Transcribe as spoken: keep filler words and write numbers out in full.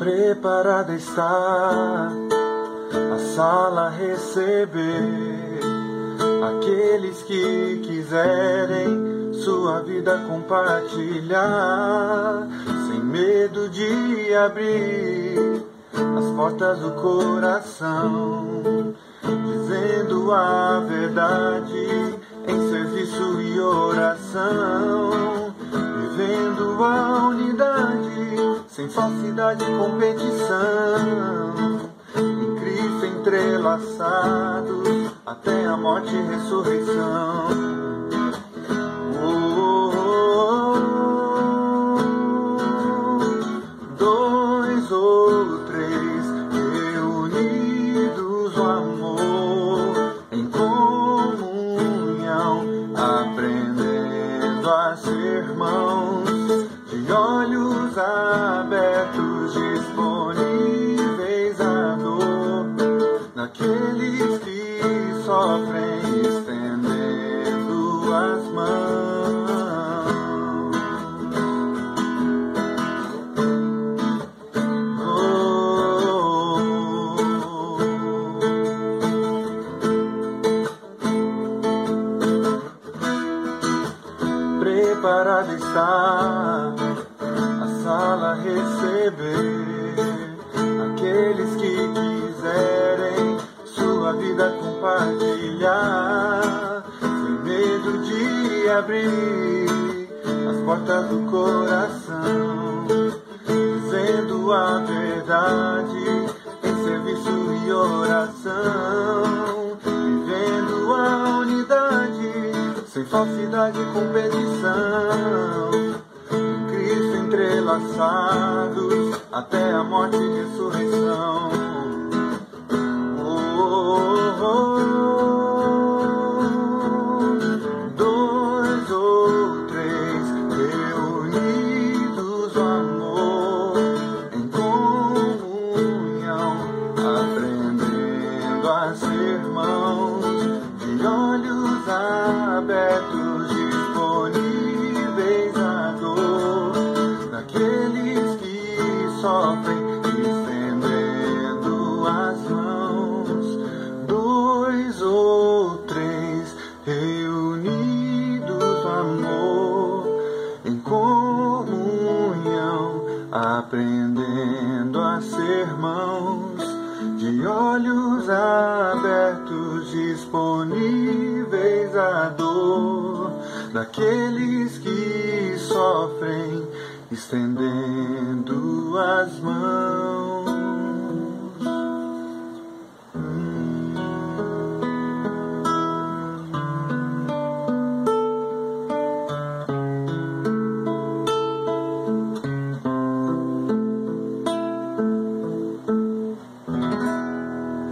Preparada está a sala a receber aqueles que quiserem sua vida compartilhar, sem medo de abrir as portas do coração, dizendo a verdade em serviço e oração, vivendo a unidade sem falsidade e competição, em Cristo entrelaçados até a morte e ressurreição. Oh, oh, oh. Dois ou três reunidos no amor, em comunhão, aprendendo a ser irmãos, de olhos abertos, disponíveis à dor, naqueles que sofrem, estendendo as mãos. Oh, preparada está a sala a receber aqueles que quiserem sua vida compartilhar, sem medo de abrir as portas do coração, dizendo a verdade em serviço e oração, vivendo a unidade sem falsidade e competição, em Cristo entrelaçados até a morte e ressurreição. Oh, oh, oh. Dois ou três reunidos no amor, em comunhão, aprendendo a ser irmãos, de olhos abertos, disponíveis à dor, daqueles que sofrem, estendendo as mãos. Dois ou três reunidos no amor, em comunhão, aprendendo a ser irmãos, de olhos abertos, disponíveis à dor, daqueles que sofrem, estendendo as mãos.